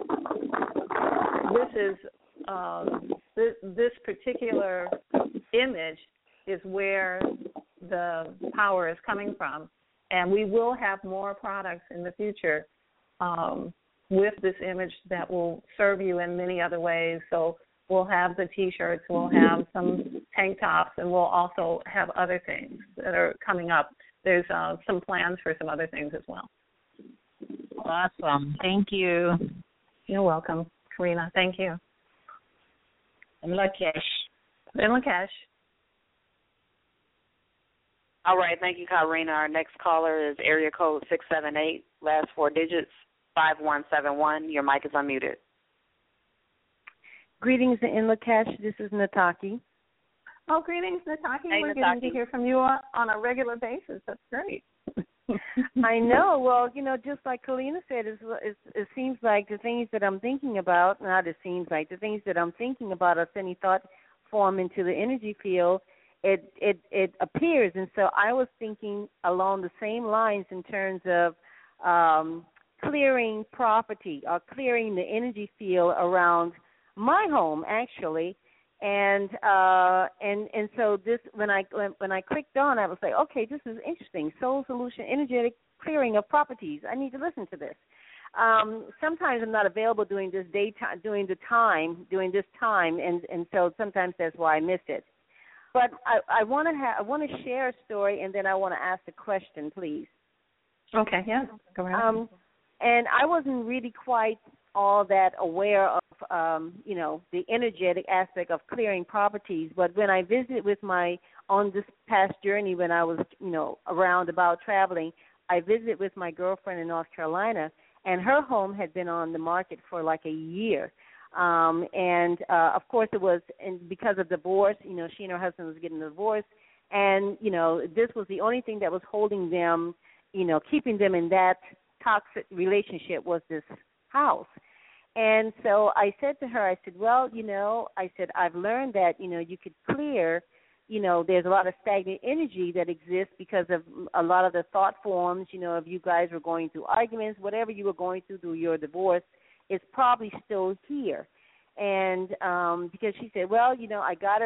But this particular image is where the power is coming from, and we will have more products in the future with this image that will serve you in many other ways. So we'll have the T-shirts, we'll have some tank tops, and we'll also have other things that are coming up. There's some plans for some other things as well. Awesome. Thank you. You're welcome, Karina. Thank you. And Lakesh. All right. Thank you, Karina. Our next caller is area code 678, last four digits, 5171. Your mic is unmuted. Greetings in Lakesh. This is Nataki. Oh, greetings, Nataki. Hey, We're Nataki. getting to hear from you on a regular basis. That's great. I know. Well, just like Kalina said, it seems like the things that I'm thinking about, the things that I'm thinking about as any thought form into the energy field, it appears. And so I was thinking along the same lines in terms of clearing property or clearing the energy field around my home, actually. And so this, when I clicked on, I was like, okay, this is interesting. Soul Solution, energetic clearing of properties. I need to listen to this. Sometimes I'm not available during this time, and so sometimes that's why I miss it. But I want to share a story, and then I want to ask a question, please. Okay, yeah, go ahead. And I wasn't really quite all that aware of, the energetic aspect of clearing properties. But when I visited on this past journey, when I was, around about traveling, I visited with my girlfriend in North Carolina, and her home had been on the market for like a year. Of course, it was because of divorce. She and her husband was getting a divorce, and this was the only thing that was holding them, keeping them in that toxic relationship was this house. And so I said to her, I said, well, I've learned that, you could clear, there's a lot of stagnant energy that exists because of a lot of the thought forms, if you guys were going through arguments, whatever you were going through your divorce, is probably still here. And because she said, well, I got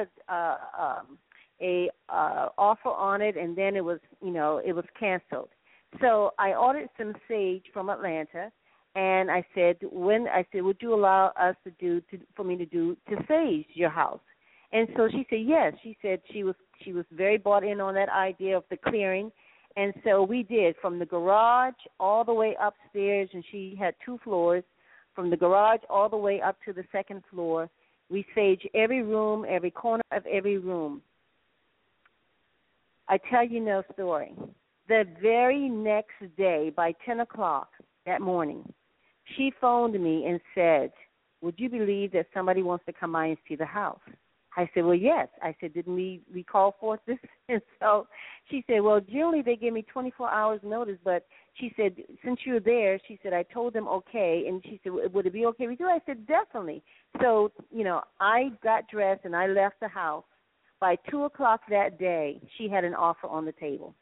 a offer on it, and then it was canceled. So I ordered some sage from Atlanta, and I said, would you allow us for me to sage your house? And so she said yes. She said she was very bought in on that idea of the clearing, and so we did from the garage all the way upstairs, and she had 2 floors. From the garage all the way up to the 2nd floor, we sage every room, every corner of every room. I tell you no story. The very next day, by 10 o'clock that morning, she phoned me and said, would you believe that somebody wants to come by and see the house? I said, well, yes. I said, didn't we call forth this? And so She said, well, generally they give me 24 hours notice, but she said, since you're there, she said, I told them okay, and she said, would it be okay with you? I said, definitely. So, I got dressed and I left the house. By 2 o'clock that day, she had an offer on the table.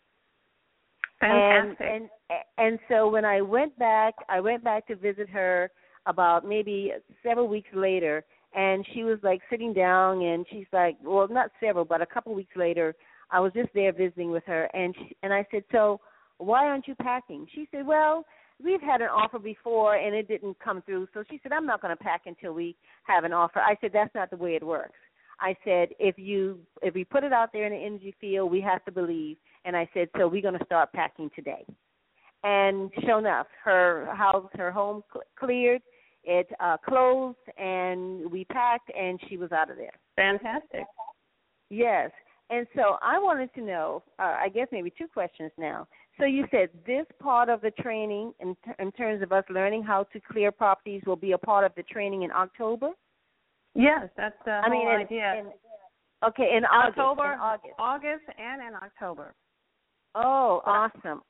Fantastic. And so when I went back to visit her about maybe several weeks later, and she was like sitting down, and she's like, well, not several, but a couple weeks later, I was just there visiting with her, and I said, so why aren't you packing? She said, well, we've had an offer before, and it didn't come through. So she said, I'm not going to pack until we have an offer. I said, that's not the way it works. I said, if we put it out there in the energy field, we have to believe. And I said, so we're going to start packing today. And sure enough, her home cleared. It closed, and we packed, and she was out of there. Fantastic. Yes. And so I wanted to know, I guess maybe two questions now. So you said this part of the training in terms of us learning how to clear properties will be a part of the training in October? Yes, that's the whole idea. In October, August and in October. Oh, awesome.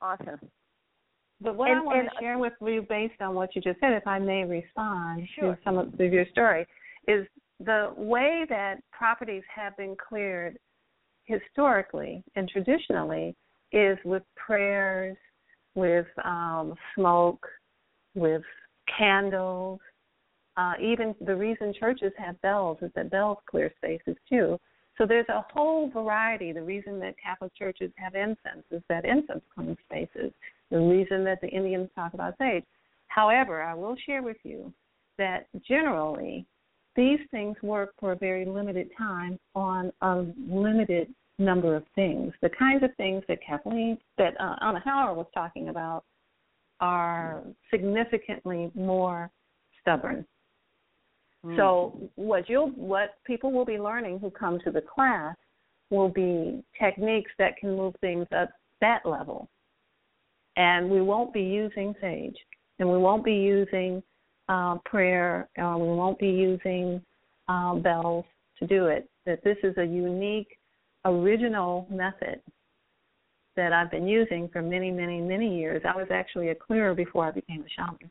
But what I want to share with you based on what you just said, if I may respond to some of your story, is the way that properties have been cleared historically and traditionally is with prayers, with smoke, with candles. Even the reason churches have bells is that bells clear spaces too. So there's a whole variety. The reason that Catholic churches have incense is that incense cleans spaces. The reason that the Indians talk about sage. However, I will share with you that generally these things work for a very limited time on a limited number of things. The kinds of things that Anna Howard was talking about are significantly more stubborn. So what people will be learning who come to the class will be techniques that can move things up that level. And we won't be using sage, and we won't be using prayer, or we won't be using bells to do it. That this is a unique, original method that I've been using for many, many, many years. I was actually a clearer before I became a shaman.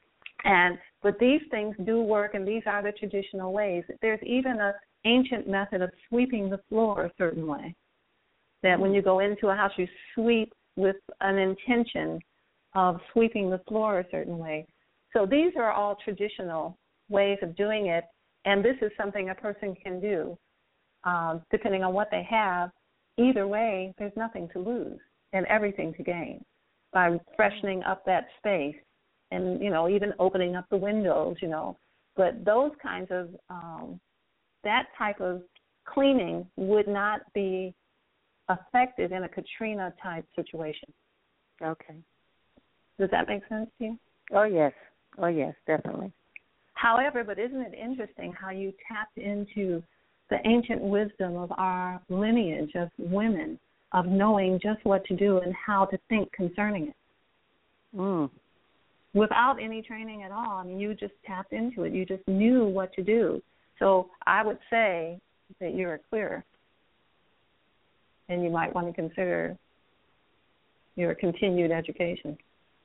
But these things do work, and these are the traditional ways. There's even an ancient method of sweeping the floor a certain way, that when you go into a house, you sweep with an intention of sweeping the floor a certain way. So these are all traditional ways of doing it, and this is something a person can do depending on what they have. Either way, there's nothing to lose and everything to gain by freshening up that space. And, even opening up the windows, But those kinds of, that type of cleaning would not be effective in a Katrina-type situation. Okay. Does that make sense to you? Oh, yes, definitely. However, but isn't it interesting how you tapped into the ancient wisdom of our lineage of women, of knowing just what to do and how to think concerning it? Without any training at all. I mean, you just tapped into it. You just knew what to do. So I would say that you're a clearer, and you might want to consider your continued education.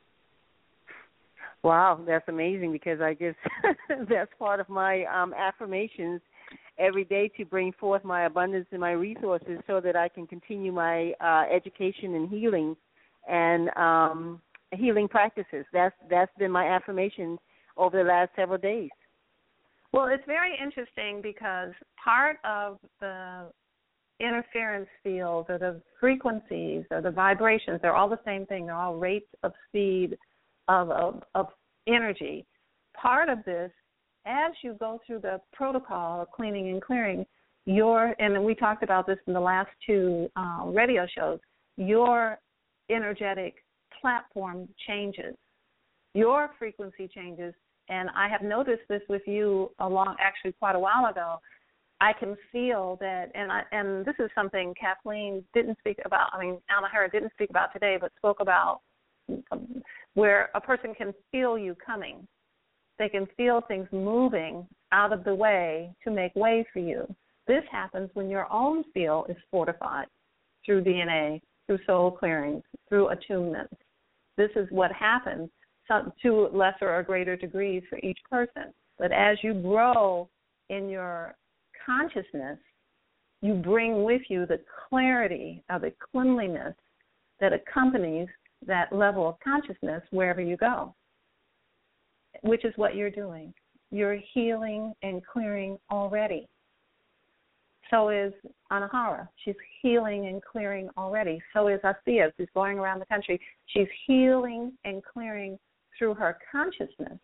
Wow, that's amazing, because I guess that's part of my affirmations every day, to bring forth my abundance and my resources so that I can continue my education and healing and healing practices. That's been my affirmation over the last several days. Well, it's very interesting because part of the interference fields or the frequencies or the vibrations, they're all the same thing. They're all rates of speed of energy. Part of this, as you go through the protocol of cleaning and clearing, and we talked about this in the last two radio shows, your energetic platform changes, your frequency changes, and I have noticed this with you actually quite a while ago. I can feel that, and this is something Kathleen didn't speak about. I mean, Anna Howard didn't speak about today, but spoke about where a person can feel you coming. They can feel things moving out of the way to make way for you. This happens when your own field is fortified. through DNA, through soul clearings, through attunement. This is what happens to lesser or greater degrees for each person. But as you grow in your consciousness, you bring with you the clarity of the cleanliness that accompanies that level of consciousness wherever you go, which is what you're doing. You're healing and clearing already. So is Anahara. She's healing and clearing already. So is Asiya, who's going around the country. She's healing and clearing through her consciousness.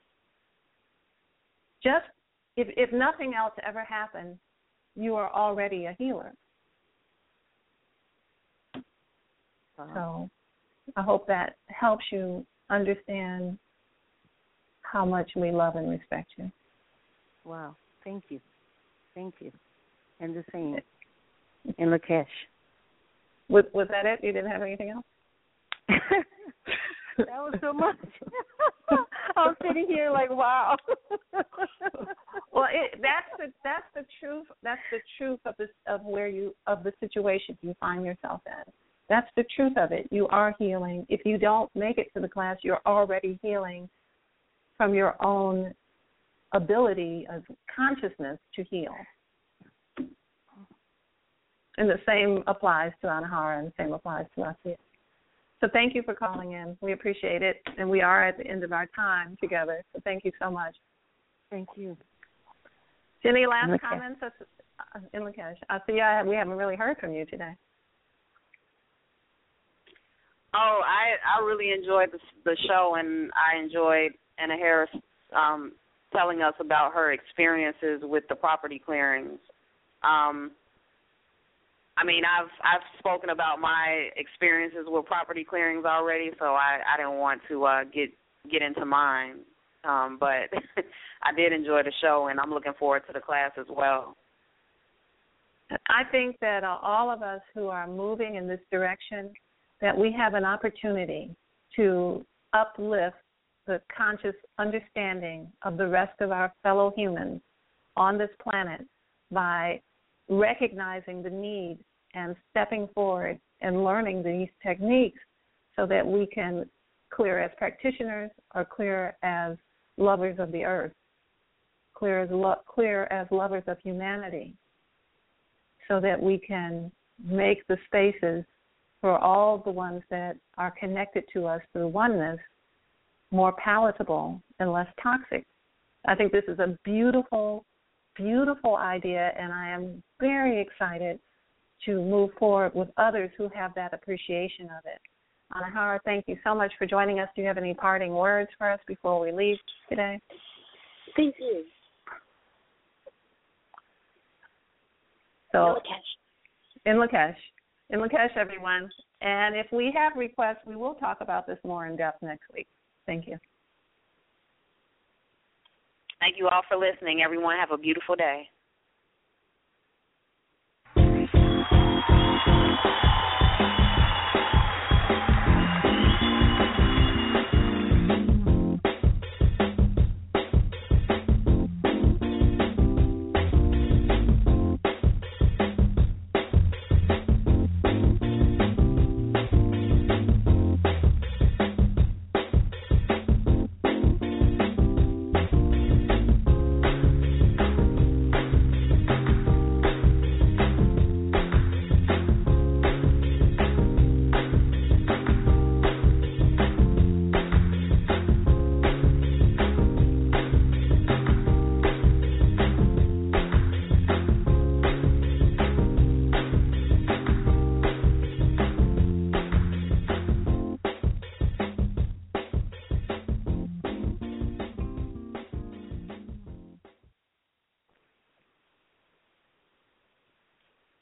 Just if nothing else ever happened, you are already a healer. So I hope that helps you understand how much we love and respect you. Wow. Thank you. Thank you. And the same in Lakesh. Was that it? You didn't have anything else? That was so much. I'm sitting here like, wow. Well, that's the truth. That's the truth of the situation you find yourself in. That's the truth of it. You are healing. If you don't make it to the class, you're already healing from your own ability of consciousness to heal. And the same applies to Anahara, and the same applies to Asiya. So thank you for calling in. We appreciate it. And we are at the end of our time together. So thank you so much. Thank you. Any last comments in Lakesh? Asiya, we haven't really heard from you today. Oh, I really enjoyed the show, and I enjoyed Anna Harris telling us about her experiences with the property clearings. I mean, I've spoken about my experiences with property clearings already, so I didn't want to get into mine. But I did enjoy the show, and I'm looking forward to the class as well. I think that all of us who are moving in this direction, that we have an opportunity to uplift the conscious understanding of the rest of our fellow humans on this planet by recognizing the need and stepping forward and learning these techniques so that we can clear as practitioners or clear as lovers of the earth, clear as lovers of humanity, so that we can make the spaces for all the ones that are connected to us through oneness more palatable and less toxic. I think this is a beautiful, beautiful idea, and I am very excited to move forward with others who have that appreciation of it. Anahara, thank you so much for joining us. Do you have any parting words for us before we leave today? Thank you. So, in Lakesh, everyone. And if we have requests, we will talk about this more in depth next week. Thank you. Thank you all for listening. Everyone have a beautiful day.